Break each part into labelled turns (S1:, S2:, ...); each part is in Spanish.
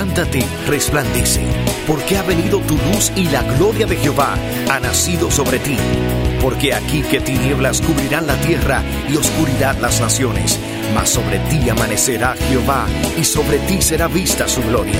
S1: Levántate, resplandece, porque ha venido tu luz y la gloria de Jehová ha nacido sobre ti. Porque aquí que tinieblas cubrirán la tierra y oscuridad las naciones, mas sobre ti amanecerá Jehová y sobre ti será vista su gloria.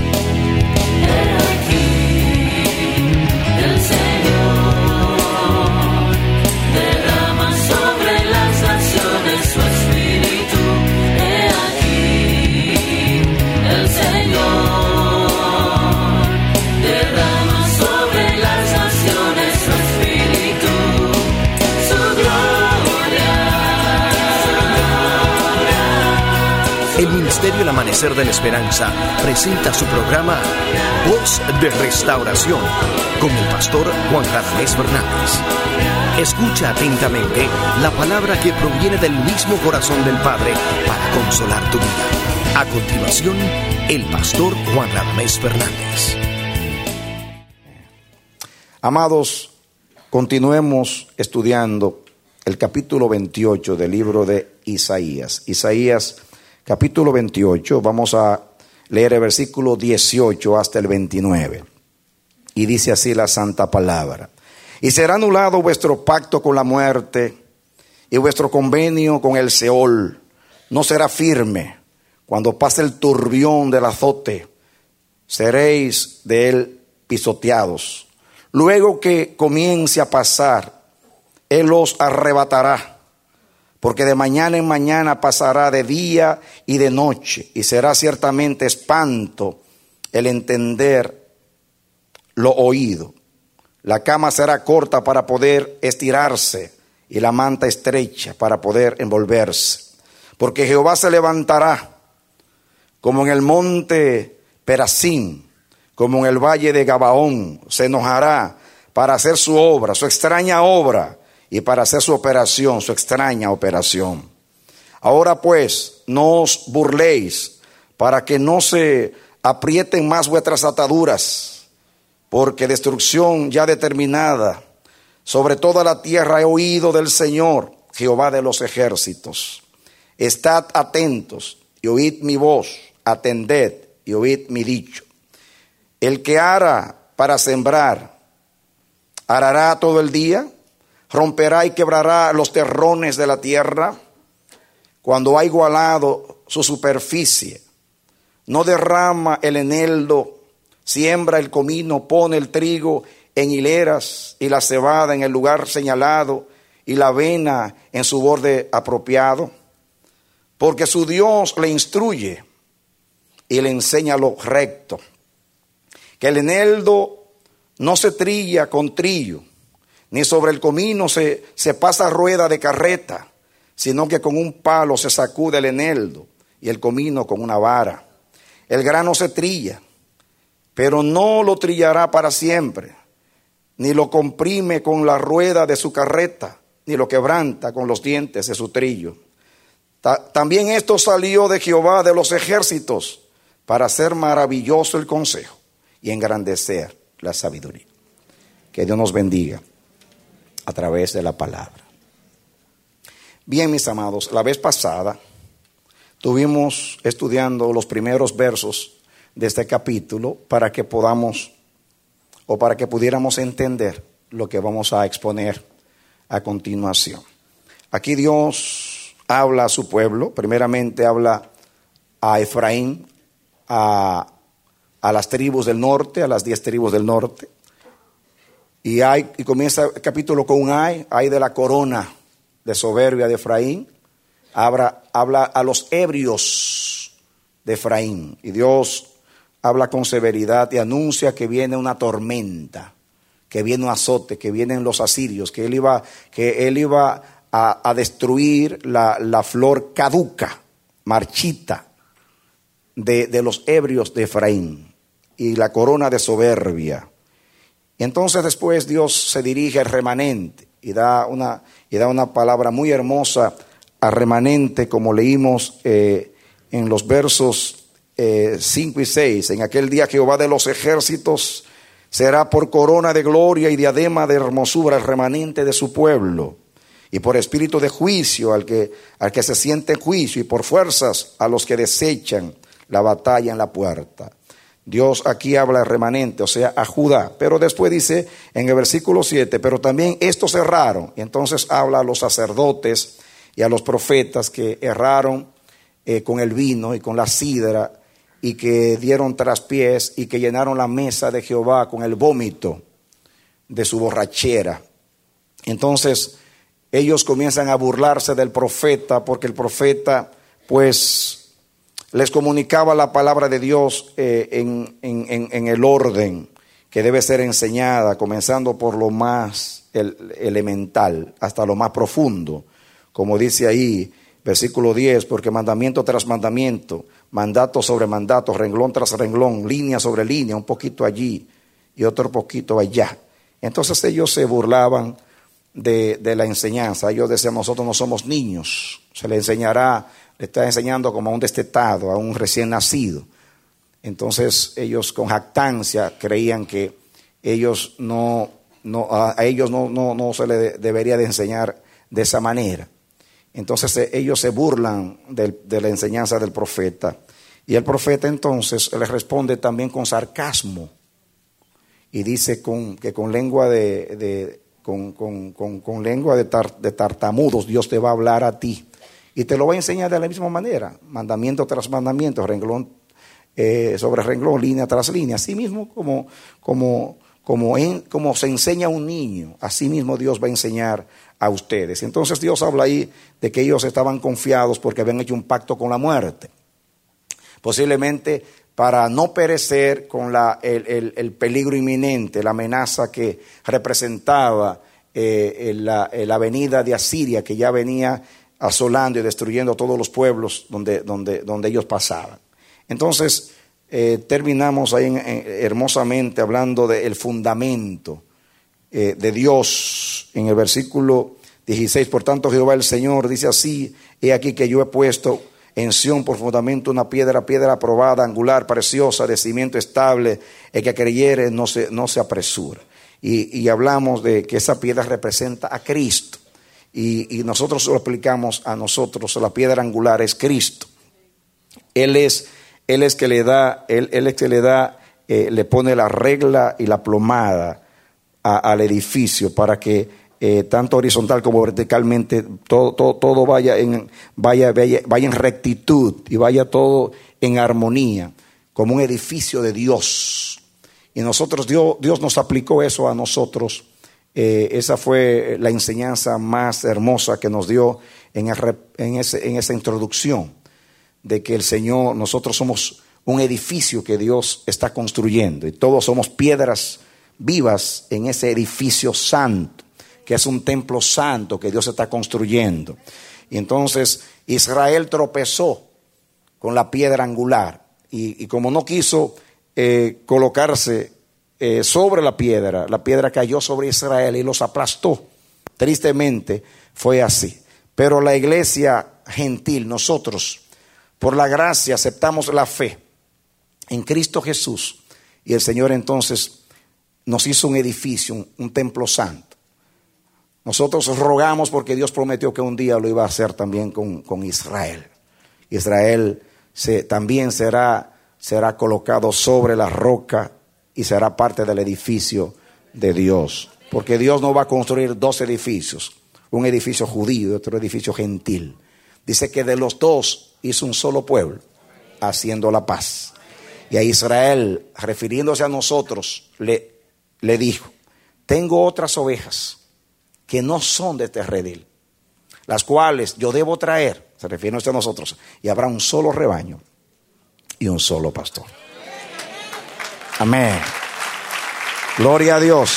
S1: El Ministerio El Amanecer de la Esperanza presenta su programa Voz de Restauración con el pastor Juan Radamés Fernández. Escucha atentamente la palabra que proviene del mismo corazón del Padre para consolar tu vida. A continuación, el pastor Juan Radamés Fernández.
S2: Amados, continuemos estudiando el capítulo 28 del libro de Isaías. Isaías capítulo 28, vamos a leer el versículo 18 hasta el 29. Y dice así la santa palabra: y será anulado vuestro pacto con la muerte, y vuestro convenio con el Seol no será firme. Cuando pase el turbión del azote, seréis de él pisoteados. Luego que comience a pasar, él os arrebatará. Porque de mañana en mañana pasará de día y de noche, y será ciertamente espanto el entender lo oído. La cama será corta para poder estirarse, y la manta estrecha para poder envolverse. Porque Jehová se levantará como en el monte Perazim, como en el valle de Gabaón, se enojará para hacer su obra, su extraña obra, y para hacer su operación, su extraña operación. Ahora pues, no os burléis, para que no se aprieten más vuestras ataduras, porque destrucción ya determinada sobre toda la tierra he oído del Señor, Jehová de los ejércitos. Estad atentos y oíd mi voz, atended y oíd mi dicho. El que ara para sembrar, arará todo el día, romperá y quebrará los terrones de la tierra. Cuando ha igualado su superficie, no derrama el eneldo, siembra el comino, pone el trigo en hileras y la cebada en el lugar señalado y la avena en su borde apropiado. Porque su Dios le instruye y le enseña lo recto. Que el eneldo no se trilla con trillo, ni sobre el comino se pasa rueda de carreta, sino que con un palo se sacude el eneldo y el comino con una vara. El grano se trilla, pero no lo trillará para siempre, ni lo comprime con la rueda de su carreta, ni lo quebranta con los dientes de su trillo. También esto salió de Jehová de los ejércitos, para hacer maravilloso el consejo y engrandecer la sabiduría. Que Dios nos bendiga a través de la palabra. Bien, mis amados, la vez pasada estuvimos estudiando los primeros versos de este capítulo para que podamos, o para que pudiéramos entender lo que vamos a exponer a continuación. Aquí Dios habla a su pueblo, primeramente habla a Efraín, a las tribus del norte, a las 10 tribus del norte. Y comienza el capítulo con un ay de la corona de soberbia de Efraín. Habla a los ebrios de Efraín. Y Dios habla con severidad y anuncia que viene una tormenta, que viene un azote, que vienen los asirios, que él iba a destruir la flor caduca, marchita de los ebrios de Efraín y la corona de soberbia. Y entonces después Dios se dirige al remanente y da una palabra muy hermosa al remanente, como leímos en los versos 5 y 6. En aquel día Jehová de los ejércitos será por corona de gloria y diadema de hermosura el remanente de su pueblo, y por espíritu de juicio al que se siente en juicio, y por fuerzas a los que desechan la batalla en la puerta. Dios aquí habla remanente, o sea, a Judá. Pero después dice en el versículo 7, pero también estos erraron. Y entonces habla a los sacerdotes y a los profetas que erraron con el vino y con la sidra, y que dieron traspiés y que llenaron la mesa de Jehová con el vómito de su borrachera. Entonces ellos comienzan a burlarse del profeta, porque el profeta pues les comunicaba la palabra de Dios en el orden que debe ser enseñada, comenzando por lo más elemental hasta lo más profundo, como dice ahí versículo 10, porque mandamiento tras mandamiento, mandato sobre mandato, renglón tras renglón, línea sobre línea, un poquito allí y otro poquito allá. Entonces ellos se burlaban de la enseñanza. Ellos decían, nosotros no somos niños, se le enseñará, le está enseñando como a un destetado, a un recién nacido. Entonces ellos con jactancia creían que ellos a ellos no se les debería de enseñar de esa manera. Entonces ellos se burlan de la enseñanza del profeta, y el profeta entonces les responde también con sarcasmo y dice que con lengua de tartamudos Dios te va a hablar a ti y te lo va a enseñar de la misma manera, mandamiento tras mandamiento, renglón sobre renglón, línea tras línea, así mismo como se enseña a un niño, así mismo Dios va a enseñar a ustedes. Entonces Dios habla ahí de que ellos estaban confiados porque habían hecho un pacto con la muerte, posiblemente para no perecer con el peligro inminente, la amenaza que representaba la venida de Asiria, que ya venía asolando y destruyendo todos los pueblos donde ellos pasaban. Entonces terminamos ahí hermosamente hablando del fundamento de Dios en el versículo 16. Por tanto Jehová el Señor dice así: he aquí que yo he puesto en Sión por fundamento una piedra aprobada, angular, preciosa, de cimiento estable, el que creyere no se apresura. Y hablamos de que esa piedra representa a Cristo, y nosotros lo aplicamos a nosotros. La piedra angular es Cristo. Él es que le da, le pone la regla y la plomada al edificio para que tanto horizontal como verticalmente todo vaya en rectitud y vaya todo en armonía, como un edificio de Dios. Y nosotros, Dios nos aplicó eso a nosotros. Esa fue la enseñanza más hermosa que nos dio en esa introducción, de que el Señor, nosotros somos un edificio que Dios está construyendo, y todos somos piedras vivas en ese edificio santo, que es un templo santo que Dios está construyendo. Y entonces Israel tropezó con la piedra angular, y como no quiso colocarse sobre la piedra cayó sobre Israel y los aplastó. Tristemente fue así. Pero la iglesia gentil, nosotros, por la gracia, aceptamos la fe en Cristo Jesús, y el Señor entonces nos hizo un edificio, un templo santo. Nosotros rogamos porque Dios prometió que un día lo iba a hacer también con Israel. Israel también será colocado sobre la roca y será parte del edificio de Dios. Porque Dios no va a construir dos edificios, un edificio judío y otro edificio gentil. Dice que de los dos hizo un solo pueblo, haciendo la paz. Y a Israel, refiriéndose a nosotros, le dijo: tengo otras ovejas que no son de este redil, las cuales yo debo traer, se refiere a nosotros, y habrá un solo rebaño y un solo pastor. Amén. Gloria a Dios.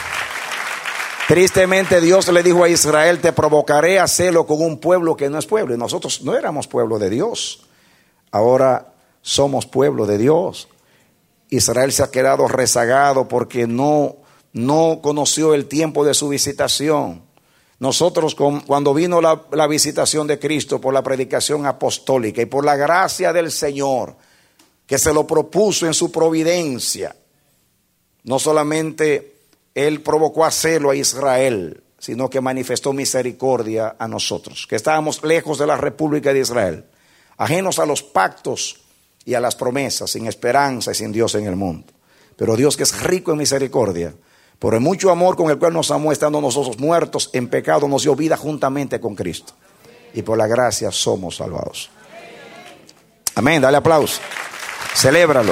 S2: Tristemente Dios le dijo a Israel: te provocaré a celo con un pueblo que no es pueblo. Y nosotros no éramos pueblo de Dios, ahora somos pueblo de Dios. Israel se ha quedado rezagado porque no conoció el tiempo de su visitación. Nosotros, cuando vino la visitación de Cristo por la predicación apostólica y por la gracia del Señor, que se lo propuso en su providencia, no solamente Él provocó a celo a Israel, sino que manifestó misericordia a nosotros, que estábamos lejos de la República de Israel, ajenos a los pactos y a las promesas, sin esperanza y sin Dios en el mundo. Pero Dios, que es rico en misericordia, por el mucho amor con el cual nos amó, estando nosotros muertos en pecado, nos dio vida juntamente con Cristo. Y por la gracia somos salvados. Amén, dale aplauso. Celébralo.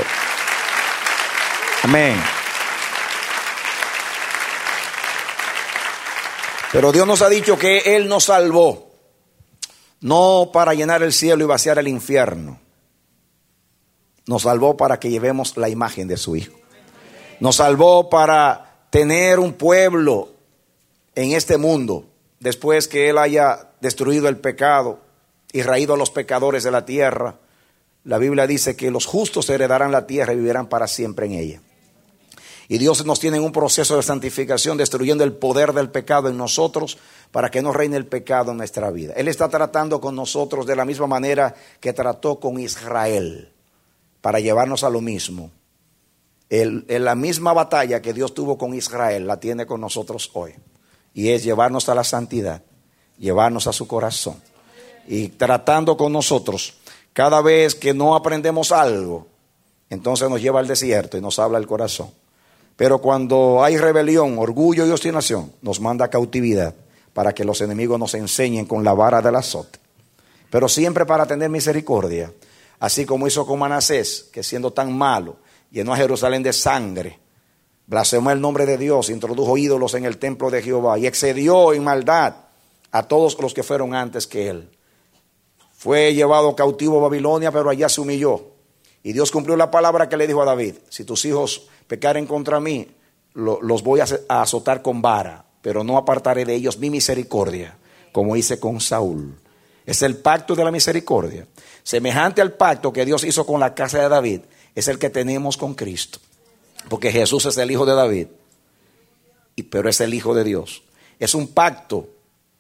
S2: Amén. Pero Dios nos ha dicho que Él nos salvó, no para llenar el cielo y vaciar el infierno. Nos salvó para que llevemos la imagen de su Hijo. Nos salvó para tener un pueblo en este mundo, después que Él haya destruido el pecado y raído a los pecadores de la tierra. La Biblia dice que los justos heredarán la tierra y vivirán para siempre en ella. Y Dios nos tiene en un proceso de santificación, destruyendo el poder del pecado en nosotros, para que no reine el pecado en nuestra vida. Él está tratando con nosotros de la misma manera que trató con Israel, para llevarnos a lo mismo. En la misma batalla que Dios tuvo con Israel, la tiene con nosotros hoy. Y es llevarnos a la santidad, llevarnos a su corazón. Y tratando con nosotros, cada vez que no aprendemos algo, entonces nos lleva al desierto y nos habla el corazón. Pero cuando hay rebelión, orgullo y obstinación, nos manda a cautividad para que los enemigos nos enseñen con la vara del azote. Pero siempre para tener misericordia, así como hizo con Manasés, que siendo tan malo, llenó a Jerusalén de sangre, blasfemó el nombre de Dios, introdujo ídolos en el templo de Jehová y excedió en maldad a todos los que fueron antes que él. Fue llevado cautivo a Babilonia, pero allá se humilló. Y Dios cumplió la palabra que le dijo a David: si tus hijos pecaren contra mí, los voy a azotar con vara, pero no apartaré de ellos mi misericordia, como hice con Saúl. Es el pacto de la misericordia. Semejante al pacto que Dios hizo con la casa de David, es el que tenemos con Cristo. Porque Jesús es el hijo de David, pero es el hijo de Dios. Es un pacto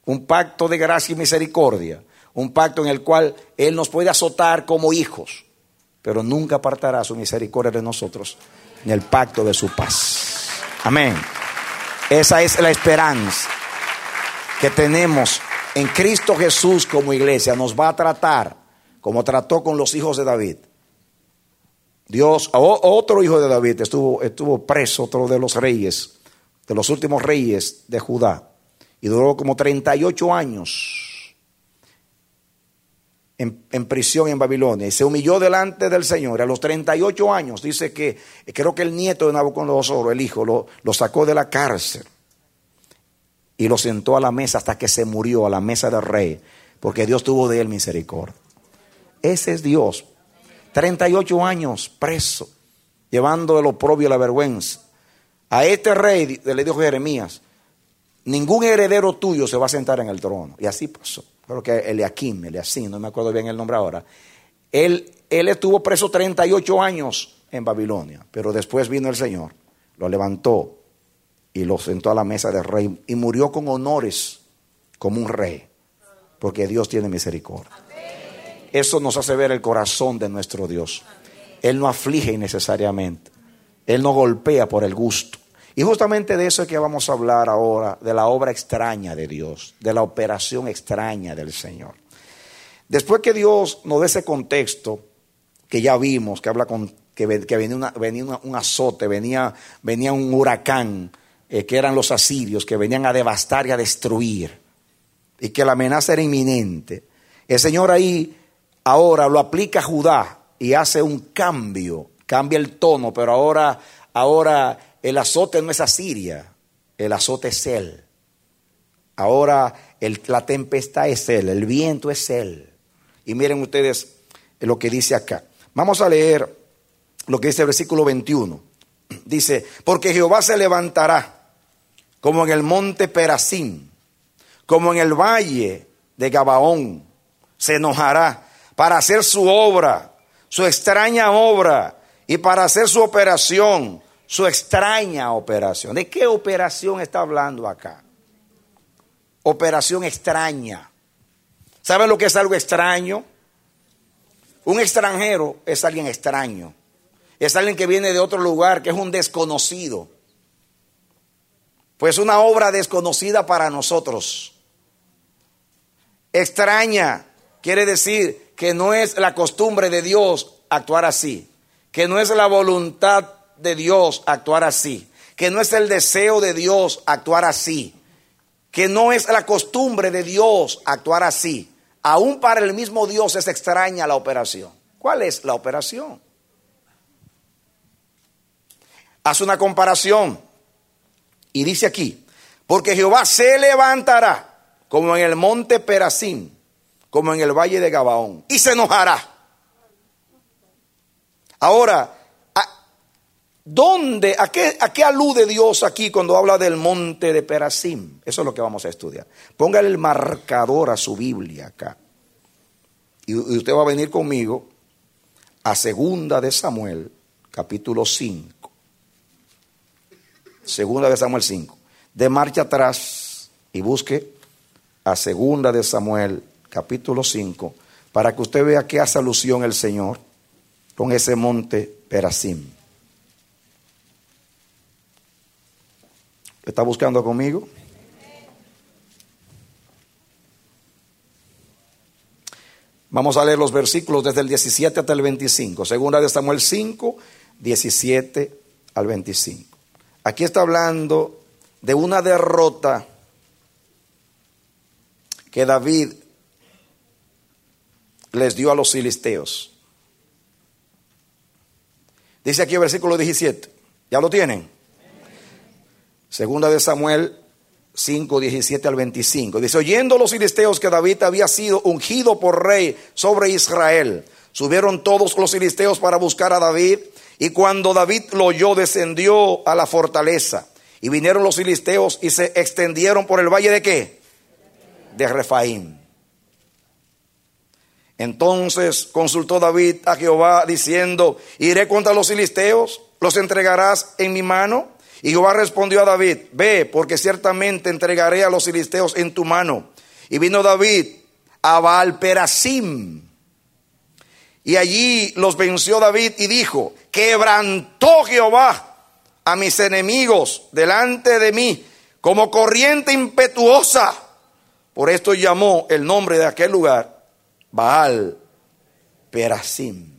S2: de gracia y misericordia. Un pacto en el cual Él nos puede azotar como hijos, pero nunca apartará su misericordia de nosotros en el pacto de su paz. Amén. Esa es la esperanza que tenemos en Cristo Jesús como iglesia. Nos va a tratar como trató con los hijos de David. Dios, otro hijo de David estuvo preso, otro de los reyes, de los últimos reyes de Judá, y duró como 38 años en prisión en Babilonia, y se humilló delante del Señor. A los 38 años dice que, creo que el nieto de Nabucodonosor, el hijo, lo sacó de la cárcel y lo sentó a la mesa hasta que se murió, a la mesa del rey, porque Dios tuvo de él misericordia. Ese es Dios. 38 años preso, llevando el oprobio y la vergüenza. A este rey le dijo Jeremías: ningún heredero tuyo se va a sentar en el trono. Y así pasó. Creo que Eliakim, no me acuerdo bien el nombre ahora. Él estuvo preso 38 años en Babilonia, pero después vino el Señor, lo levantó y lo sentó a la mesa del rey y murió con honores como un rey, porque Dios tiene misericordia. Eso nos hace ver el corazón de nuestro Dios. Él no aflige innecesariamente, Él no golpea por el gusto. Y justamente de eso es que vamos a hablar ahora, de la obra extraña de Dios, de la operación extraña del Señor. Después que Dios nos dé ese contexto que ya vimos, que habla que venía un azote, venía un huracán, que eran los asirios, que venían a devastar y a destruir, y que la amenaza era inminente. El Señor ahí ahora lo aplica a Judá y hace un cambia el tono, pero ahora el azote no es Asiria, el azote es Él. Ahora la tempestad es Él, el viento es Él. Y miren ustedes lo que dice acá. Vamos a leer lo que dice el versículo 21. Dice: porque Jehová se levantará como en el monte Perazim, como en el valle de Gabaón. Se enojará para hacer su obra, su extraña obra, y para hacer su operación, su extraña operación. ¿De qué operación está hablando acá? Operación extraña. ¿Saben lo que es algo extraño? Un extranjero es alguien extraño. Es alguien que viene de otro lugar, que es un desconocido. Pues una obra desconocida para nosotros. Extraña quiere decir que no es la costumbre de Dios actuar así, que no es la voluntad de Dios actuar así, que no es el deseo de Dios actuar así, que no es la costumbre de Dios actuar así. Aún para el mismo Dios es extraña la operación. ¿Cuál es la operación? Hace una comparación y dice aquí: porque Jehová se levantará como en el monte Perasim, como en el valle de Gabaón, y se enojará. Ahora, ¿a qué alude Dios aquí cuando habla del monte de Perasim? Eso es lo que vamos a estudiar. Póngale el marcador a su Biblia acá. Y usted va a venir conmigo a 2 de Samuel, capítulo 5. 2 de Samuel 5. De marcha atrás y busque a 2 de Samuel, capítulo 5, para que usted vea qué hace alusión el Señor con ese monte Perasim. ¿Está buscando conmigo? Vamos a leer los versículos desde el 17 hasta el 25. 2 de Samuel 5, 17 al 25. Aquí está hablando de una derrota que David les dio a los filisteos. Dice aquí el versículo 17. ¿Ya lo tienen? 2 de Samuel 5, 17 al 25. Dice: oyendo los filisteos que David había sido ungido por rey sobre Israel, subieron todos los filisteos para buscar a David. Y cuando David lo oyó, descendió a la fortaleza. Y vinieron los filisteos y se extendieron por el valle de ¿qué? De Refaim. Entonces consultó David a Jehová diciendo: ¿iré contra los filisteos? ¿Los entregarás en mi mano? Y Jehová respondió a David: ve, porque ciertamente entregaré a los filisteos en tu mano. Y vino David a Baal Perasim, y allí los venció David y dijo: quebrantó Jehová a mis enemigos delante de mí como corriente impetuosa. Por esto llamó el nombre de aquel lugar Baal Perasim.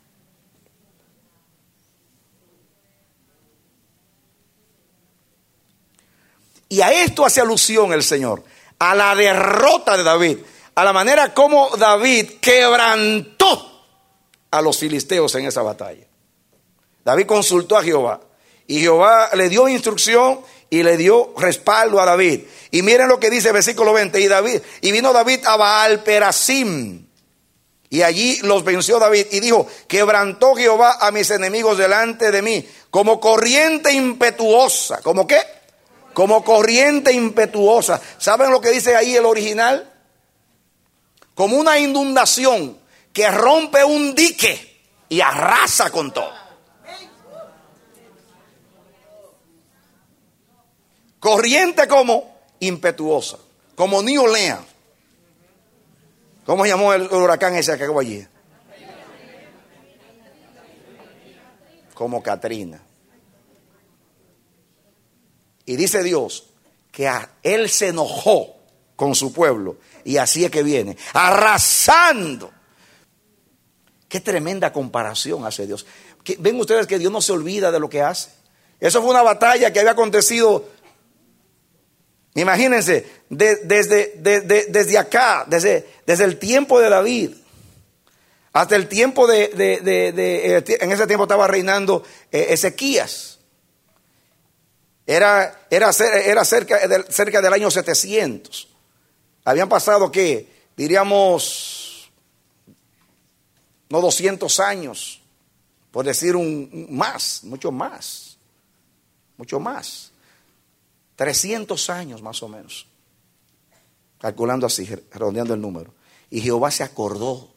S2: Y a esto hace alusión el Señor, a la derrota de David, a la manera como David quebrantó a los filisteos en esa batalla. David consultó a Jehová y Jehová le dio instrucción y le dio respaldo a David. Y miren lo que dice el versículo 20: y vino David a Baal Perasim, y allí los venció David y dijo: quebrantó Jehová a mis enemigos delante de mí como corriente impetuosa. ¿Cómo qué? Como corriente impetuosa. ¿Saben lo que dice ahí el original? Como una inundación que rompe un dique y arrasa con todo. Corriente como impetuosa, como New Orleans. ¿Cómo se llamó el huracán ese que acabó allí? Como Katrina. Y dice Dios que Él se enojó con su pueblo, y así es que viene, arrasando. Qué tremenda comparación hace Dios. Ven ustedes que Dios no se olvida de lo que hace. Eso fue una batalla que había acontecido, imagínense, desde acá, desde el tiempo de David hasta el tiempo en ese tiempo estaba reinando Ezequías. Era cerca del año 700. Habían pasado, ¿qué? Diríamos, no 200 años, por decir mucho más. 300 años más o menos. Calculando así, redondeando el número. Y Jehová se acordó.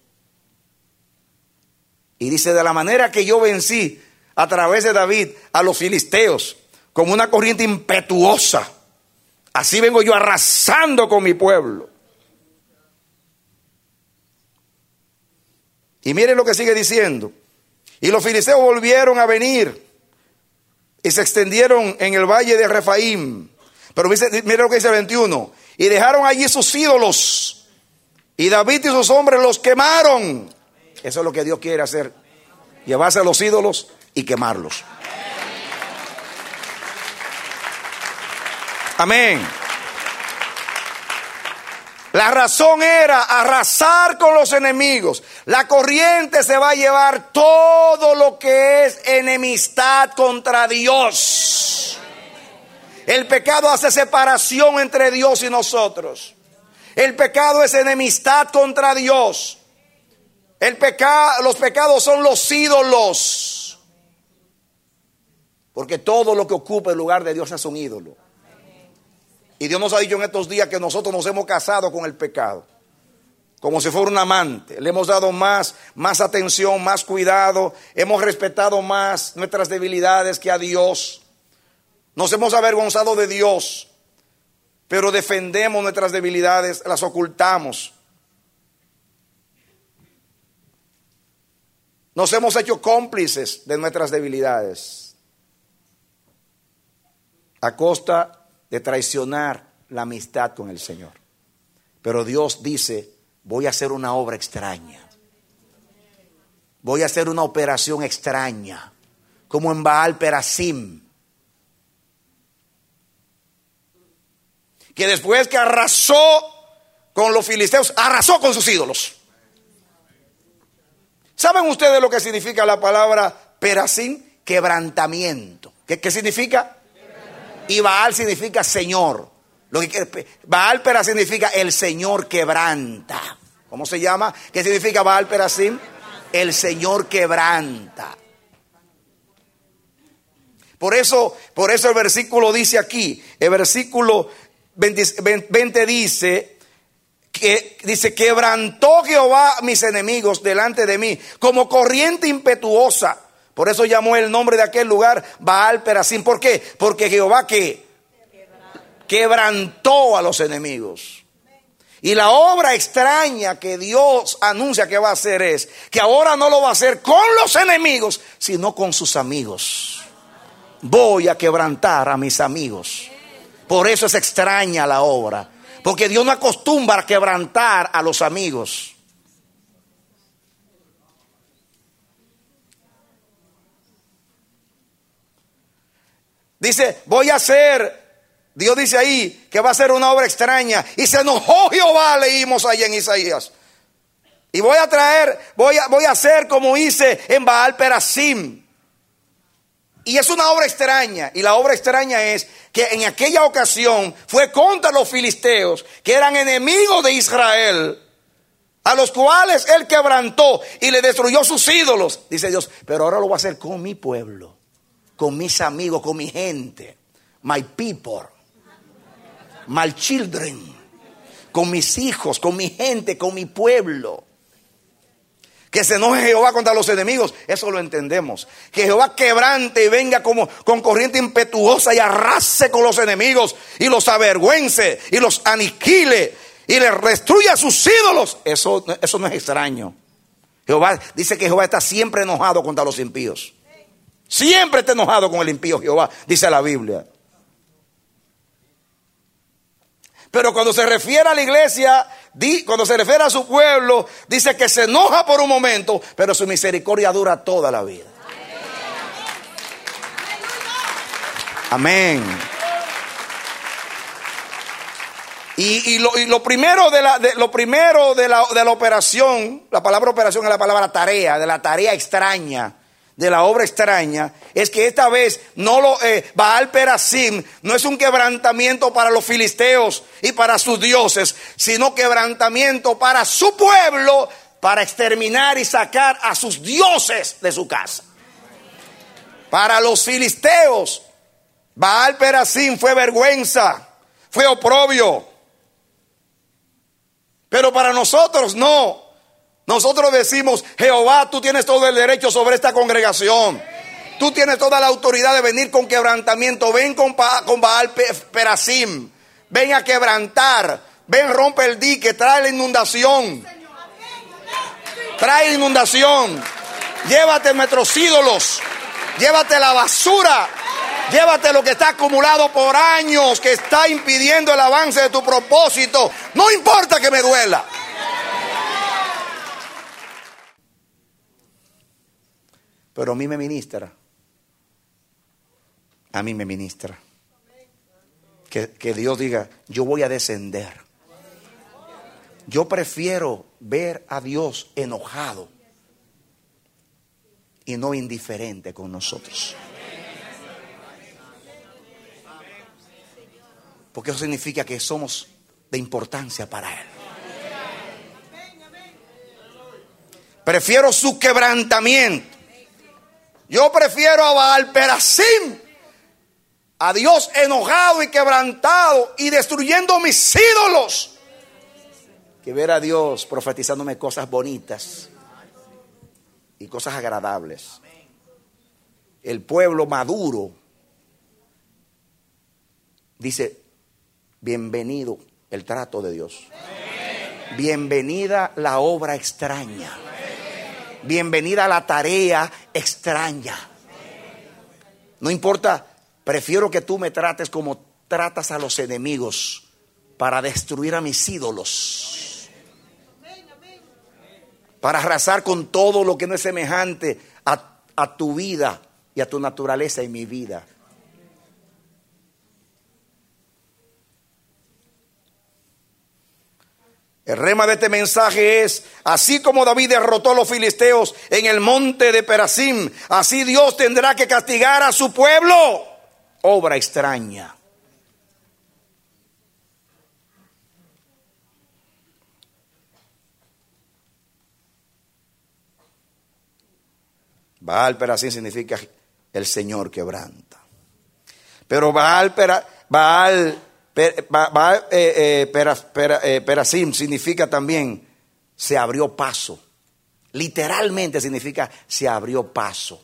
S2: Y dice: de la manera que yo vencí a través de David a los filisteos, como una corriente impetuosa, así vengo yo arrasando con mi pueblo. Y miren lo que sigue diciendo: y los filisteos volvieron a venir y se extendieron en el valle de Refaim. Pero miren lo que dice el 21: y dejaron allí sus ídolos, y David y sus hombres los quemaron. Eso es lo que Dios quiere hacer llevarse a los ídolos y quemarlos. Amén. La razón era arrasar con los enemigos. La corriente se va a llevar todo lo que es enemistad contra Dios. El pecado hace separación entre Dios y nosotros. El pecado es enemistad contra Dios. Los pecados son los ídolos. Porque todo lo que ocupa el lugar de Dios es un ídolo. Y Dios nos ha dicho en estos días que nosotros nos hemos casado con el pecado, como si fuera un amante. Le hemos dado más atención, más cuidado. Hemos respetado más nuestras debilidades que a Dios. Nos hemos avergonzado de Dios, pero defendemos nuestras debilidades, las ocultamos. Nos hemos hecho cómplices de nuestras debilidades a costa de traicionar la amistad con el Señor. Pero Dios dice: voy a hacer una obra extraña. Voy a hacer una operación extraña, como en Baal Perasim, que después que arrasó con los filisteos, arrasó con sus ídolos. ¿Saben ustedes lo que significa la palabra Perasim? Quebrantamiento. ¿Qué significa? Y Baal significa Señor. Baal Perasim significa el Señor quebranta. ¿Cómo se llama? ¿Qué significa Baal Perasim? El Señor quebranta. Por eso el versículo dice aquí, el versículo 20 dice, quebrantó Jehová mis enemigos delante de mí, como corriente impetuosa. Por eso llamó el nombre de aquel lugar Baal Perasim. ¿Por qué? Porque Jehová quebrantó a los enemigos. Y la obra extraña que Dios anuncia que va a hacer es que ahora no lo va a hacer con los enemigos, sino con sus amigos. Voy a quebrantar a mis amigos. Por eso es extraña la obra, porque Dios no acostumbra a quebrantar a los amigos. Dice, Dios dice ahí que va a hacer una obra extraña. Y se enojó Jehová, leímos ahí en Isaías. Y voy a hacer como hice en Baal Perasim. Y es una obra extraña. Y la obra extraña es que en aquella ocasión fue contra los filisteos, que eran enemigos de Israel, a los cuales él quebrantó y le destruyó sus ídolos. Dice Dios, pero ahora lo voy a hacer con mi pueblo, con mis amigos, con mi gente, my people, my children, con mis hijos, con mi gente, con mi pueblo. Que se enoje Jehová contra los enemigos, eso lo entendemos. Que Jehová quebrante y venga como con corriente impetuosa y arrase con los enemigos y los avergüence y los aniquile y les destruya sus ídolos. Eso no es extraño. Jehová dice que Jehová está siempre enojado contra los impíos. Siempre está enojado con el impío Jehová, dice la Biblia. Pero cuando se refiere a la iglesia, cuando se refiere a su pueblo, dice que se enoja por un momento, pero su misericordia dura toda la vida. Amén. Y lo primero de la operación, la palabra operación es la palabra tarea, de la tarea extraña, de la obra extraña, es que esta vez Baal Perasim no es un quebrantamiento para los filisteos y para sus dioses, sino quebrantamiento para su pueblo, para exterminar y sacar a sus dioses de su casa. Para los filisteos, Baal Perasim fue vergüenza, fue oprobio. Pero para nosotros no. Nosotros decimos, Jehová, tú tienes todo el derecho sobre esta congregación. Tú tienes toda la autoridad de venir con quebrantamiento. Ven con Baal Perasim. Ven a quebrantar. Ven, rompe el dique. Trae la inundación. Trae inundación. Llévate nuestros ídolos. Llévate la basura. Llévate lo que está acumulado por años, que está impidiendo el avance de tu propósito. No importa que me duela. pero a mí me ministra. A mí me ministra. Que Dios diga, yo voy a descender. Yo prefiero ver a Dios enojado y no indiferente con nosotros. Porque eso significa que somos de importancia para Él. Prefiero su quebrantamiento. Yo prefiero a Baal Perasim, a Dios enojado y quebrantado y destruyendo mis ídolos, que ver a Dios profetizándome cosas bonitas y cosas agradables. El pueblo maduro dice, bienvenido el trato de Dios. Bienvenida la obra extraña. Bienvenida la tarea extraña. No importa, prefiero que tú me trates como tratas a los enemigos para destruir a mis ídolos, para arrasar con todo lo que no es semejante a tu vida y a tu naturaleza y mi vida. El rema de este mensaje es: así como David derrotó a los filisteos en el monte de Perasim, así Dios tendrá que castigar a su pueblo. Obra extraña. Baal Perasim significa el Señor quebranta. Pero Perasim significa también se abrió paso. Literalmente significa se abrió paso.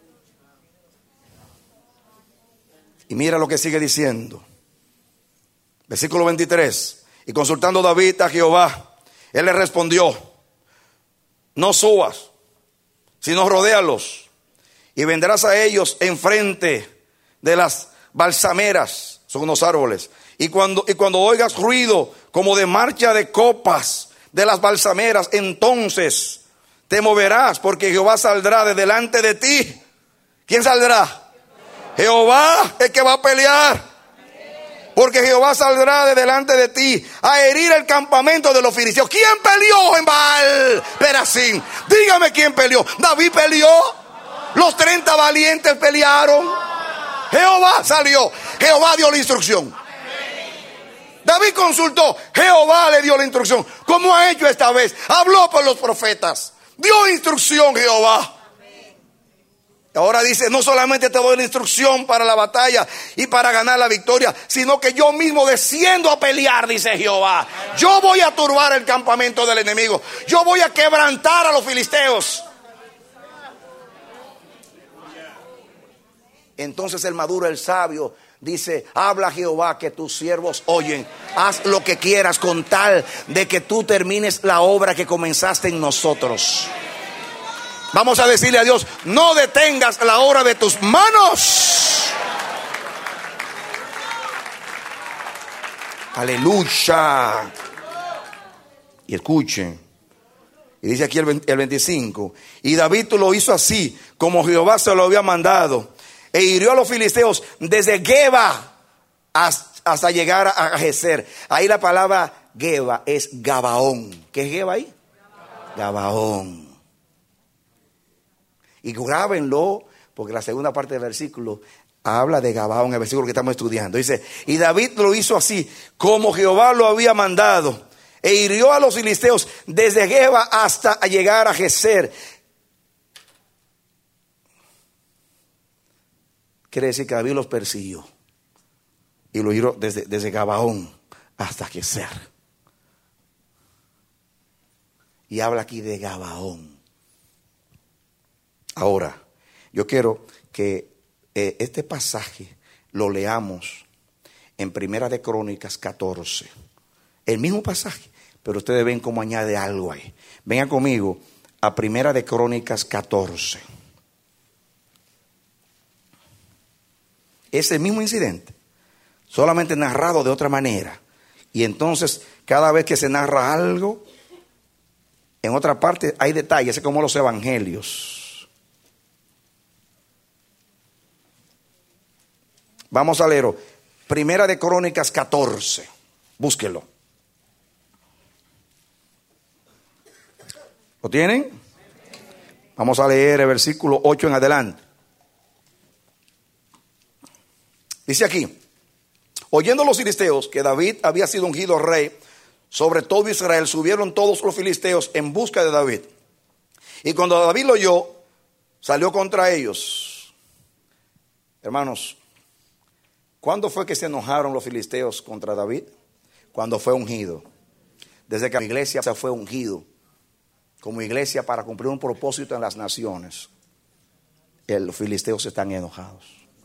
S2: Y mira lo que sigue diciendo. Versículo 23. Y consultando David a Jehová, él le respondió: no subas, sino rodéalos, y vendrás a ellos enfrente de las balsameras, son unos árboles. Y cuando oigas ruido como de marcha de copas de las balsameras, entonces te moverás, porque Jehová saldrá de delante de ti. ¿Quién saldrá? Jehová, el que va a pelear. Porque Jehová saldrá de delante de ti a herir el campamento de los filisteos. ¿Quién peleó en Baal Perasim? Dígame quién peleó. David peleó. Los 30 valientes pelearon. Jehová salió. Jehová dio la instrucción. David consultó. Jehová le dio la instrucción. ¿Cómo ha hecho esta vez? Habló por los profetas. Dio instrucción Jehová. Ahora dice, no solamente te doy la instrucción para la batalla y para ganar la victoria, sino que yo mismo desciendo a pelear, dice Jehová. Yo voy a turbar el campamento del enemigo. Yo voy a quebrantar a los filisteos. Entonces el maduro, el sabio, dice: habla Jehová, que tus siervos oyen. Haz lo que quieras con tal de que tú termines la obra que comenzaste en nosotros. Vamos a decirle a Dios: no detengas la obra de tus manos. Aleluya. Y escuchen. Y dice aquí el 25. Y David lo hizo así como Jehová se lo había mandado. E hirió a los filisteos desde Geba hasta llegar a Geser. Ahí la palabra Geba es Gabaón. ¿Qué es Geba ahí? Gabaón. Y grábenlo, porque la segunda parte del versículo habla de Gabaón, el versículo que estamos estudiando. Dice: y David lo hizo así como Jehová lo había mandado. E hirió a los filisteos desde Geba hasta llegar a Geser. Quiere decir que David los persiguió y lo hirió desde Gabaón hasta Geser. Y habla aquí de Gabaón. Ahora, yo quiero que este pasaje lo leamos en Primera de Crónicas 14. El mismo pasaje, pero ustedes ven cómo añade algo ahí. Vengan conmigo a Primera de Crónicas 14. Es el mismo incidente, solamente narrado de otra manera. Y entonces, cada vez que se narra algo, en otra parte hay detalles, es como los evangelios. Vamos a leerlo. Primera de Crónicas 14. Búsquelo. ¿Lo tienen? Vamos a leer el versículo 8 en adelante. Dice aquí: oyendo los filisteos que David había sido ungido rey sobre todo Israel, subieron todos los filisteos en busca de David. Y cuando David lo oyó, salió contra ellos. Hermanos, ¿cuándo fue que se enojaron los filisteos contra David? Cuando fue ungido. Desde que la iglesia se fue ungido como iglesia para cumplir un propósito en las naciones, los filisteos están enojados.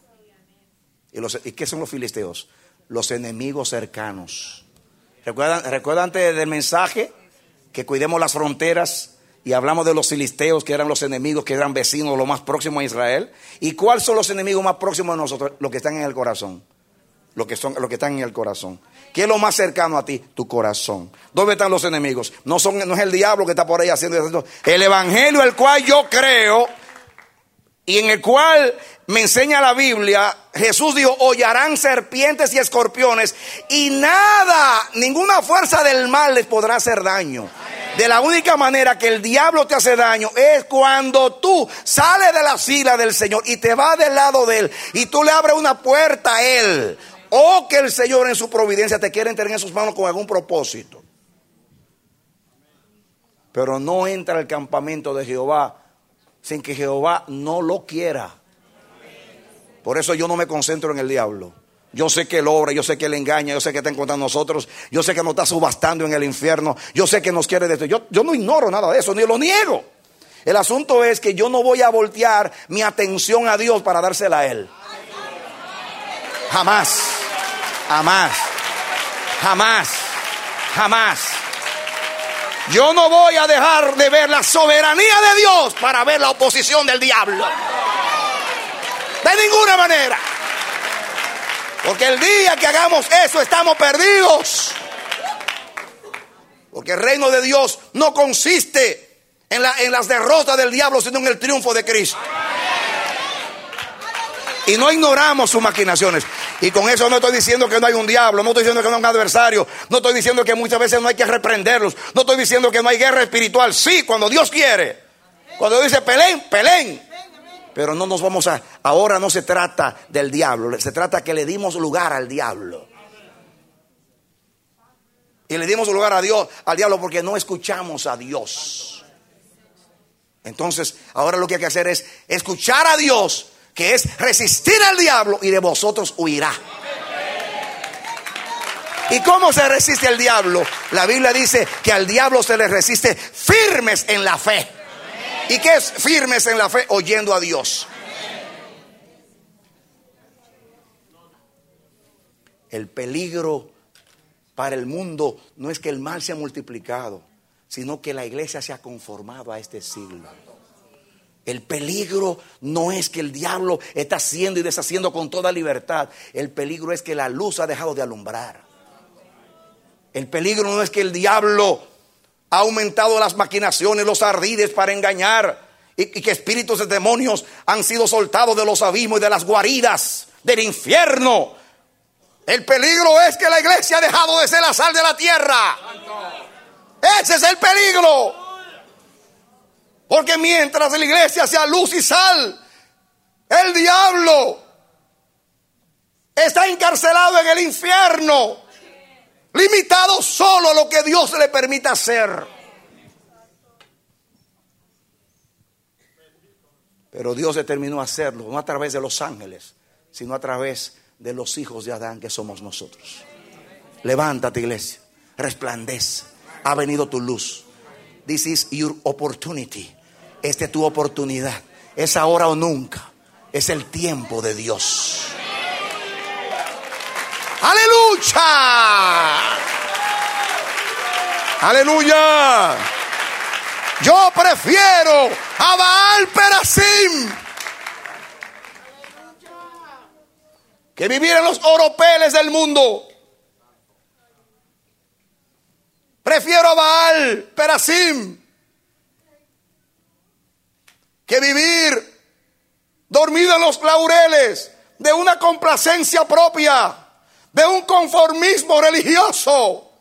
S2: ¿Y qué son los filisteos? Los enemigos cercanos. ¿Recuerdan antes del mensaje que cuidemos las fronteras? Y hablamos de los filisteos, que eran los enemigos, que eran vecinos, los más próximos a Israel. ¿Y cuáles son los enemigos más próximos a nosotros? Los que están en el corazón. Los que están en el corazón. ¿Qué es lo más cercano a ti? Tu corazón. ¿Dónde están los enemigos? No es el diablo que está por ahí haciendo. El evangelio el cual yo creo y en el cual me enseña la Biblia, Jesús dijo: hollarán serpientes y escorpiones y ninguna fuerza del mal les podrá hacer daño. De la única manera que el diablo te hace daño es cuando tú sales de la fila del Señor y te vas del lado de Él y tú le abres una puerta a Él, o que el Señor en su providencia te quiere tener en sus manos con algún propósito. Pero no entra al campamento de Jehová sin que Jehová no lo quiera. Por eso yo no me concentro en el diablo. Yo sé que él obra, yo sé que él engaña, yo sé que está en contra de nosotros, yo sé que nos está subastando en el infierno, yo sé que nos quiere destruir. Yo no ignoro nada de eso, ni lo niego. El asunto es que yo no voy a voltear mi atención a Dios para dársela a Él. Jamás, jamás, jamás, jamás. Yo no voy a dejar de ver la soberanía de Dios para ver la oposición del diablo. De ninguna manera. Porque el día que hagamos eso estamos perdidos. Porque el reino de Dios no consiste en las derrotas del diablo, sino en el triunfo de Cristo. Y no ignoramos sus maquinaciones. Y con eso no estoy diciendo que no hay un diablo, no estoy diciendo que no hay un adversario, no estoy diciendo que muchas veces no hay que reprenderlos, no estoy diciendo que no hay guerra espiritual. Sí, cuando Dios quiere. Cuando dice peleen, peleen. Pero no nos vamos a... Ahora no se trata del diablo, se trata que le dimos lugar al diablo. Y le dimos lugar a Dios, al diablo, porque no escuchamos a Dios. Entonces, ahora lo que hay que hacer es escuchar a Dios, que es resistir al diablo, y de vosotros huirá. ¿Y cómo se resiste al diablo? La Biblia dice que al diablo se le resiste firmes en la fe. ¿Y qué es firmes en la fe? Oyendo a Dios. El peligro para el mundo no es que el mal se ha multiplicado, sino que la iglesia se ha conformado a este siglo. El peligro no es que el diablo está haciendo y deshaciendo con toda libertad. El peligro es que la luz ha dejado de alumbrar. El peligro no es que el diablo ha aumentado las maquinaciones, los ardides para engañar, y que espíritus de demonios han sido soltados de los abismos y de las guaridas del infierno. El peligro es que la iglesia ha dejado de ser la sal de la tierra. Ese es el peligro. Porque mientras la iglesia sea luz y sal, el diablo está encarcelado en el infierno, limitado solo a lo que Dios le permita hacer. Pero Dios determinó hacerlo no a través de los ángeles, sino a través de los hijos de Adán, que somos nosotros. Levántate, iglesia, resplandece. Ha venido tu luz. This is your opportunity. Esta es tu oportunidad. Es ahora o nunca. Es el tiempo de Dios. ¡Aleluya! ¡Aleluya! Yo prefiero a Baal Perasim que vivir en los oropeles del mundo. Prefiero a Baal Perasim que vivir dormido en los laureles de una complacencia propia, de un conformismo religioso.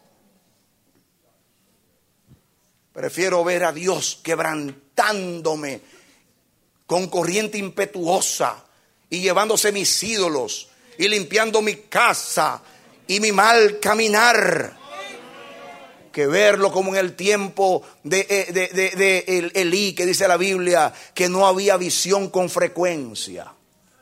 S2: Prefiero ver a Dios quebrantándome con corriente impetuosa y llevándose mis ídolos y limpiando mi casa y mi mal caminar, que verlo como en el tiempo de Elí, que dice la Biblia que no había visión con frecuencia.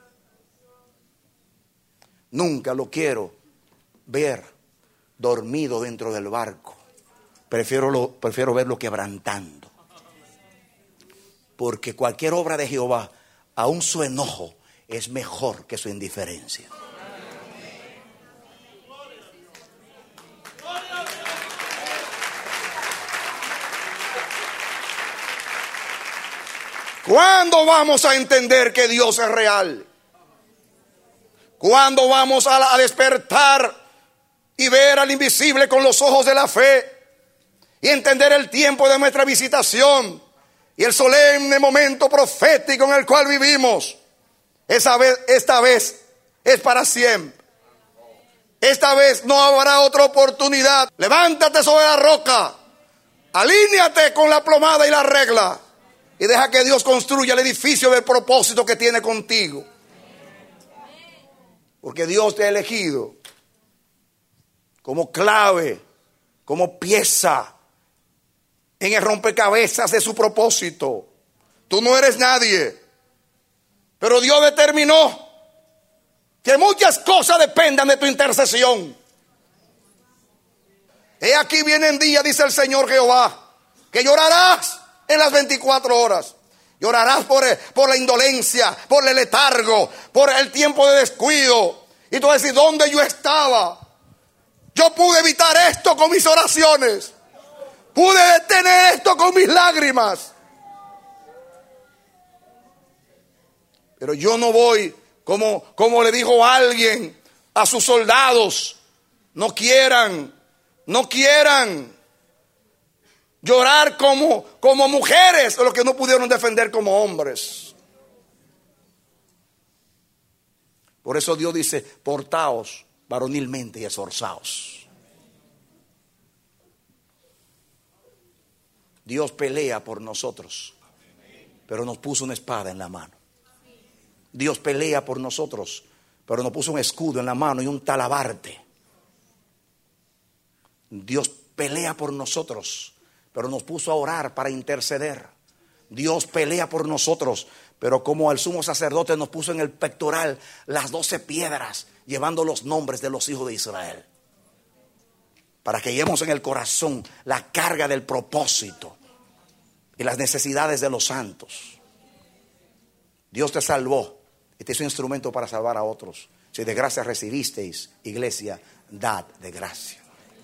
S2: Nunca lo quiero ver dormido dentro del barco. Prefiero verlo quebrantando. Porque cualquier obra de Jehová, aun su enojo, es mejor que su indiferencia. ¿Cuándo vamos a entender que Dios es real? ¿Cuándo vamos a despertar y ver al invisible con los ojos de la fe y entender el tiempo de nuestra visitación y el solemne momento profético en el cual vivimos? Esta vez es para siempre. Esta vez no habrá otra oportunidad. Levántate sobre la roca, alíñate con la plomada y la regla y deja que Dios construya el edificio del propósito que tiene contigo. Porque Dios te ha elegido como clave, como pieza en el rompecabezas de su propósito. Tú no eres nadie, pero Dios determinó que muchas cosas dependan de tu intercesión. He aquí vienen días, dice el Señor Jehová, que llorarás en las 24 horas. Llorarás por la indolencia, por el letargo, por el tiempo de descuido. Y tú vas a decir, ¿dónde yo estaba? Yo pude evitar esto con mis oraciones. Pude detener esto con mis lágrimas. Pero yo no voy como le dijo alguien a sus soldados. No quieran llorar como mujeres, los que no pudieron defender como hombres. Por eso Dios dice, portaos varonilmente y esforzaos. Dios pelea por nosotros, pero nos puso una espada en la mano. Dios pelea por nosotros, pero nos puso un escudo en la mano y un talabarte. Dios pelea por nosotros, pero nos puso a orar para interceder. Dios pelea por nosotros, pero como al sumo sacerdote nos puso en el pectoral las 12 piedras, llevando los nombres de los hijos de Israel, para que llevemos en el corazón la carga del propósito y las necesidades de los santos. Dios te salvó y te hizo instrumento para salvar a otros. Si de gracia recibisteis, iglesia, dad de gracia.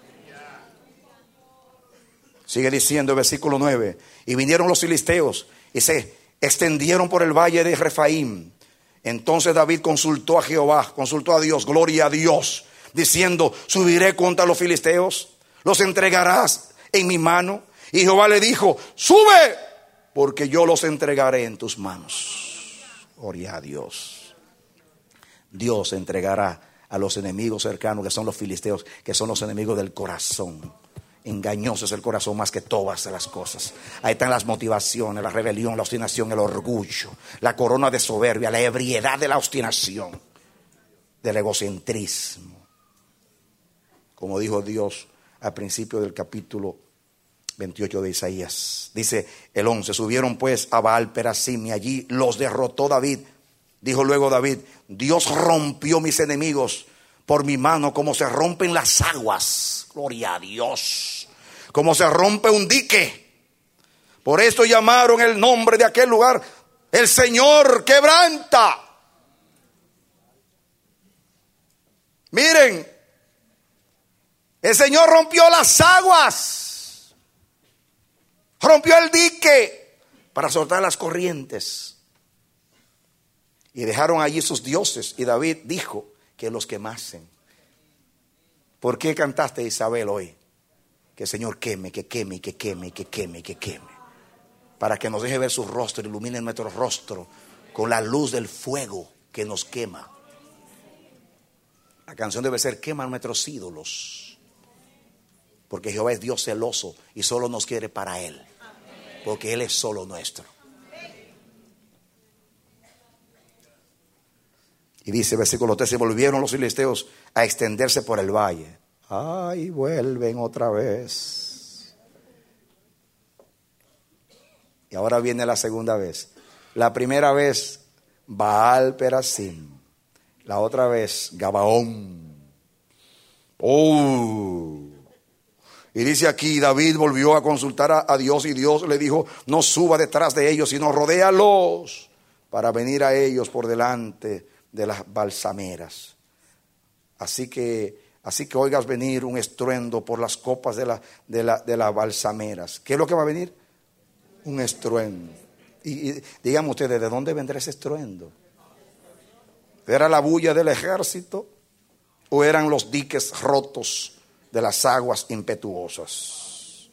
S2: Sigue diciendo el versículo 9. Y vinieron los filisteos y se extendieron por el valle de Refaim. Entonces David consultó a Jehová, consultó a Dios, gloria a Dios, diciendo, subiré contra los filisteos, los entregarás en mi mano. Y Jehová le dijo, sube, porque yo los entregaré en tus manos. Gloria a Dios. Dios entregará a los enemigos cercanos, que son los filisteos, que son los enemigos del corazón. Engañoso es el corazón más que todas las cosas. Ahí están las motivaciones, la rebelión, la obstinación, el orgullo, la corona de soberbia, la ebriedad de la obstinación, del egocentrismo. Como dijo Dios al principio del capítulo 28 de Isaías. Dice el 11, subieron pues a Baal Perasim y allí los derrotó David. Dijo luego David, Dios rompió mis enemigos por mi mano como se rompen las aguas. Gloria a Dios. Como se rompe un dique. Por esto llamaron el nombre de aquel lugar, el Señor quebranta. Miren, el Señor rompió las aguas, rompió el dique para soltar las corrientes. Y dejaron allí sus dioses. Y David dijo que los quemasen. ¿Por qué cantaste, Isabel, hoy? Que el Señor queme, que queme, que queme, que queme, que queme. Para que nos deje ver su rostro, ilumine nuestro rostro con la luz del fuego que nos quema. La canción debe ser: quema nuestros ídolos. Porque Jehová es Dios celoso y solo nos quiere para Él. Porque Él es solo nuestro. Y dice versículo 13: volvieron los filisteos a extenderse por el valle. Ay, vuelven otra vez. Y ahora viene la segunda vez. La primera vez Baal Perasim. La otra vez Gabaón. Y dice aquí: David volvió a consultar a Dios, y Dios le dijo: no suba detrás de ellos, sino rodéalos para venir a ellos por delante de las balsameras. Así que oigas venir un estruendo por las copas de las balsameras. ¿Qué es lo que va a venir? Un estruendo. Y díganme ustedes, ¿de dónde vendrá ese estruendo? ¿Era la bulla del ejército o eran los diques rotos de las aguas impetuosas?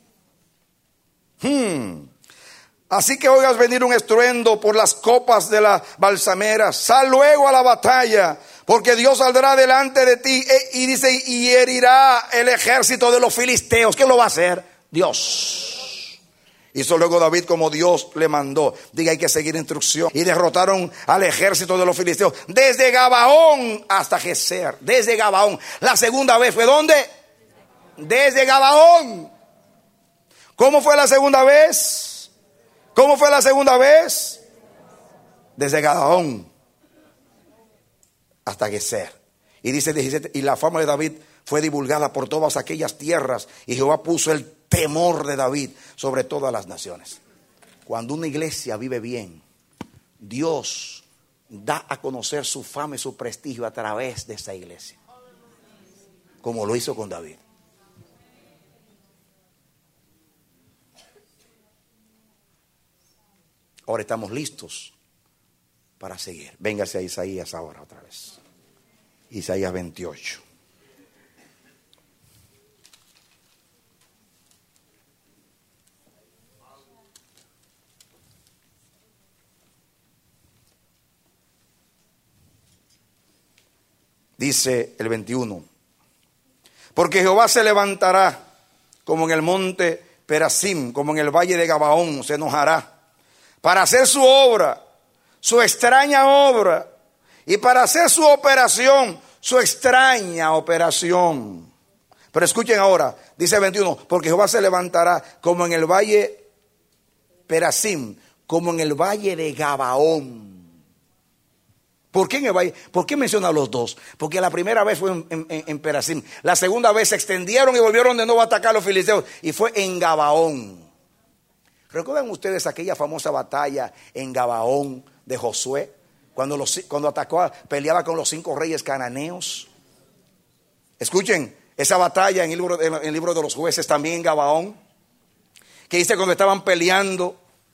S2: Así que oigas venir un estruendo por las copas de las balsameras. Sal luego a la batalla, porque Dios saldrá delante de ti. Y dice: y herirá el ejército de los filisteos. ¿Quién lo va a hacer? Dios. Hizo luego David como Dios le mandó. Diga, hay que seguir instrucción. Y derrotaron al ejército de los filisteos desde Gabaón hasta Geser. Desde Gabaón. La segunda vez fue ¿dónde? Desde Gabaón. ¿Cómo fue la segunda vez? ¿Cómo fue la segunda vez? Desde Gabaón hasta Geser. Y dice 17: y la fama de David fue divulgada por todas aquellas tierras, y Jehová puso el temor de David sobre todas las naciones. Cuando una iglesia vive bien, Dios da a conocer su fama y su prestigio a través de esa iglesia, como lo hizo con David. Ahora estamos listos para seguir. Véngase a Isaías ahora otra vez. Isaías 28. Dice el 21: porque Jehová se levantará como en el monte Perasim, como en el valle de Gabaón, se enojará para hacer su obra, su extraña obra, y para hacer su operación, su extraña operación. Pero escuchen ahora, dice el 21: porque Jehová se levantará como en el valle Perasim, como en el valle de Gabaón. ¿Por qué en el valle? ¿Por qué menciona los dos? Porque la primera vez fue en Perasim. La segunda vez se extendieron y volvieron de nuevo a atacar a los filisteos, y fue en Gabaón. ¿Recuerdan ustedes aquella famosa batalla en Gabaón de Josué? Cuando atacó, peleaba con los 5 reyes cananeos. Escuchen, esa batalla en el libro de los jueces, también en Gabaón, que dice cuando estaban peleando,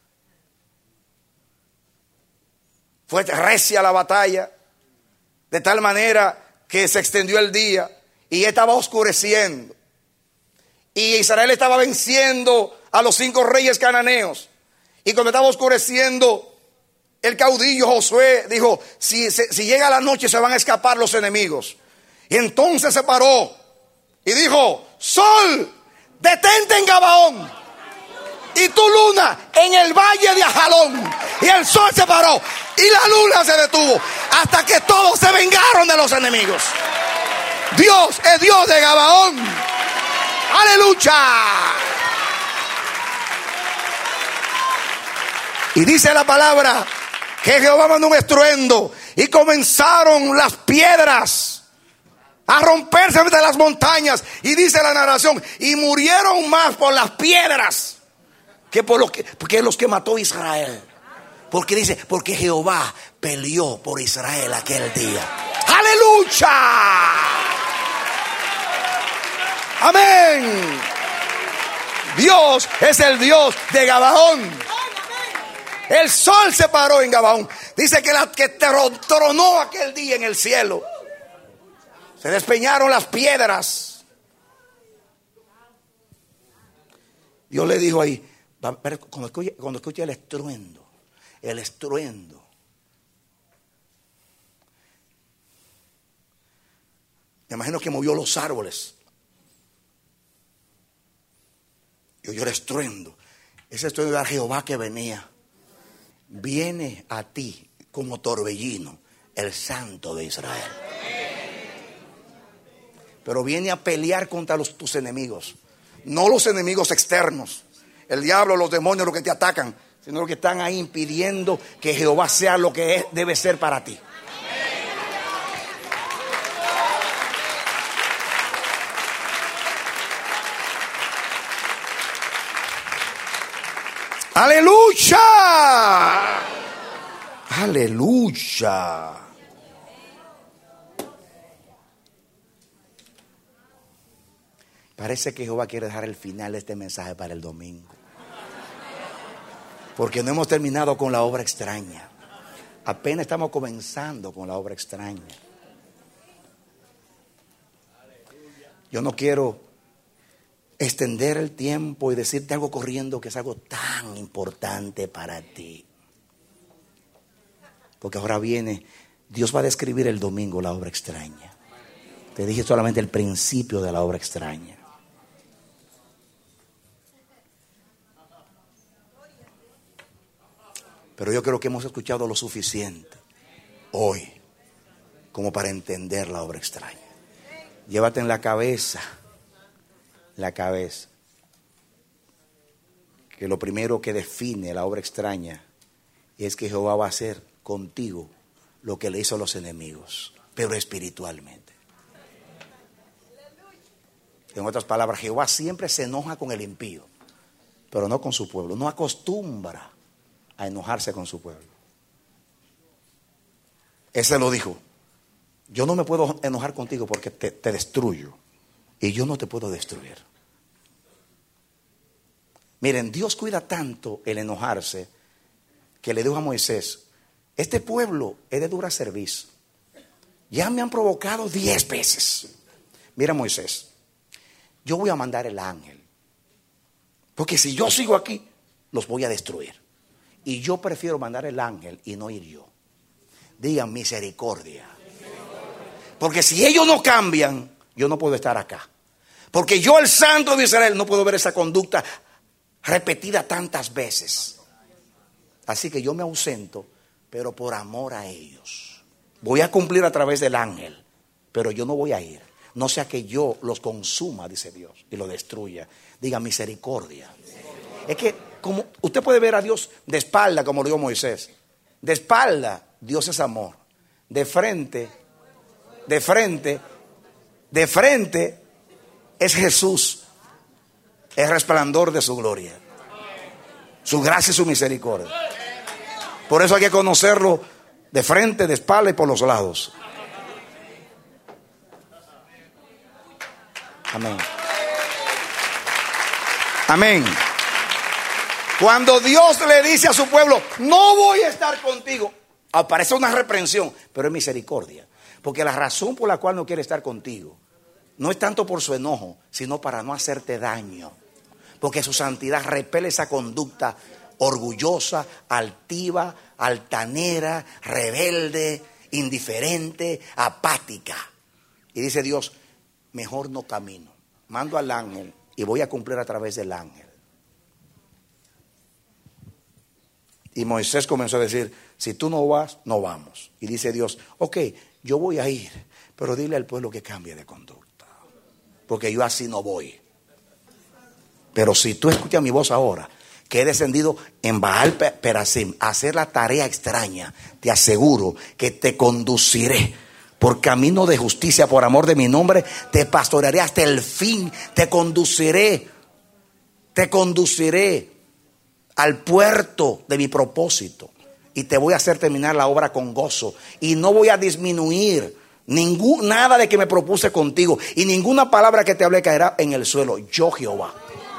S2: fue recia la batalla, de tal manera que se extendió el día y estaba oscureciendo. Y Israel estaba venciendo a los 5 reyes cananeos. Y cuando estaba oscureciendo, el caudillo Josué dijo: si llega la noche se van a escapar los enemigos. Y entonces se paró y dijo: sol, detente en Gabaón, y tu luna en el valle de Ajalón. Y el sol se paró y la luna se detuvo, hasta que todos se vengaron de los enemigos. Dios es Dios de Gabaón. ¡Aleluya! Y dice la palabra que Jehová mandó un estruendo y comenzaron las piedras a romperse entre las montañas. Y dice la narración: y murieron más por las piedras que por los que mató Israel. Porque dice: porque Jehová peleó por Israel aquel día. ¡Aleluya! Amén. Dios es el Dios de Gabaón. El sol se paró en Gabaón. Dice que tronó aquel día en el cielo. Se despeñaron las piedras. Dios le dijo ahí, cuando escuche el estruendo, Me imagino que movió los árboles. Y oyó el estruendo. Ese estruendo era Jehová que venía. Viene a ti como torbellino el Santo de Israel. Pero viene a pelear contra tus enemigos. No los enemigos externos. El diablo, los demonios, los que te atacan. Sino los que están ahí impidiendo que Jehová sea lo que debe ser para ti. ¡Aleluya! ¡Aleluya! Parece que Jehová quiere dejar el final de este mensaje para el domingo. Porque no hemos terminado con la obra extraña. Apenas estamos comenzando con la obra extraña. Yo no quiero extender el tiempo y decirte algo corriendo que es algo tan importante para ti. Porque ahora viene, Dios va a describir el domingo la obra extraña. Te dije solamente el principio de la obra extraña. Pero yo creo que hemos escuchado lo suficiente hoy como para entender la obra extraña. Llévate en la cabeza, que lo primero que define la obra extraña es que Jehová va a hacer contigo lo que le hizo a los enemigos, pero espiritualmente. En otras palabras, Jehová siempre se enoja con el impío, pero no con su pueblo. No acostumbra a enojarse con su pueblo. Ese lo dijo: yo no me puedo enojar contigo porque te destruyo, y yo no te puedo destruir. Miren, Dios cuida tanto el enojarse que le dijo a Moisés: este pueblo es de dura servicio. Ya me han provocado 10 veces. Mira, Moisés, yo voy a mandar el ángel, porque si yo sigo aquí, los voy a destruir. Y yo prefiero mandar el ángel y no ir yo. Digan misericordia. Porque si ellos no cambian, yo no puedo estar acá. Porque yo, el Santo de Israel, no puedo ver esa conducta repetida tantas veces. Así que yo me ausento, pero por amor a ellos. Voy a cumplir a través del ángel, pero yo no voy a ir. No sea que yo los consuma, dice Dios, y lo destruya. Diga misericordia. Es que como usted puede ver a Dios de espalda, como lo dijo Moisés. De espalda, Dios es amor. De frente es Jesús, el resplandor de su gloria, su gracia y su misericordia. Por eso hay que conocerlo de frente, de espalda y por los lados. Amén. Amén. Cuando Dios le dice a su pueblo: no voy a estar contigo, aparece una reprensión, pero es misericordia. Porque la razón por la cual no quiere estar contigo no es tanto por su enojo, sino para no hacerte daño. Porque su santidad repele esa conducta orgullosa, altiva, altanera, rebelde, indiferente, apática. Y dice Dios: mejor no camino. Mando al ángel y voy a cumplir a través del ángel. Y Moisés comenzó a decir: si tú no vas, no vamos. Y dice Dios: ok, yo voy a ir, pero dile al pueblo que cambie de conducta, porque yo así no voy. Pero si tú escuchas mi voz ahora, que he descendido en Baal Perasim a hacer la tarea extraña, te aseguro que te conduciré por camino de justicia, por amor de mi nombre, te pastorearé hasta el fin, te conduciré al puerto de mi propósito, y te voy a hacer terminar la obra con gozo, y no voy a disminuir nada de que me propuse contigo, y ninguna palabra que te hablé caerá en el suelo. Yo, Jehová.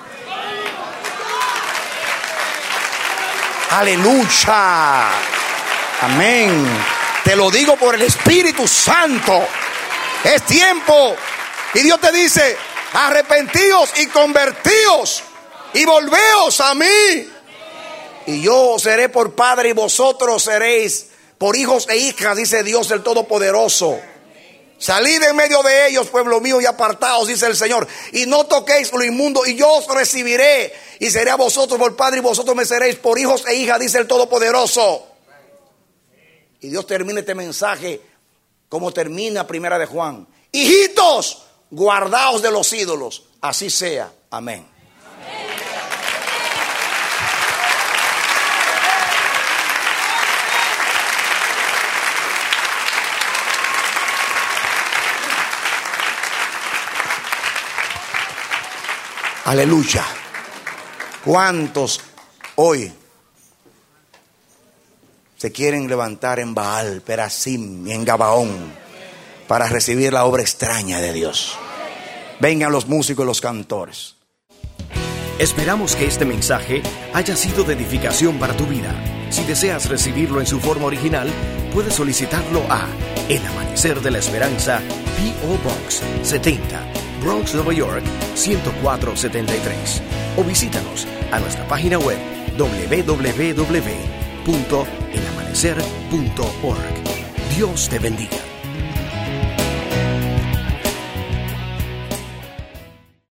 S2: Aleluya. Amén. Te lo digo por el Espíritu Santo. Es tiempo. Y Dios te dice: arrepentíos y convertíos y volveos a mí. Y yo seré por padre y vosotros seréis por hijos e hijas, dice Dios el Todopoderoso. Salid en medio de ellos, pueblo mío, y apartaos, dice el Señor, y no toquéis lo inmundo, y yo os recibiré, y seré a vosotros por padre, y vosotros me seréis por hijos e hijas, dice el Todopoderoso. Y Dios termina este mensaje como termina Primera de Juan: hijitos, guardaos de los ídolos, así sea. Amén. Aleluya. ¿Cuántos hoy se quieren levantar en Baal, Perasim y en Gabaón para recibir la obra extraña de Dios? Vengan los músicos y los cantores.
S1: Esperamos que este mensaje haya sido de edificación para tu vida. Si deseas recibirlo en su forma original, puedes solicitarlo a El Amanecer de la Esperanza, P.O. Box 70, Bronx, Nueva York 10473. O visítanos a nuestra página web www.elamanecer.org. Dios te bendiga.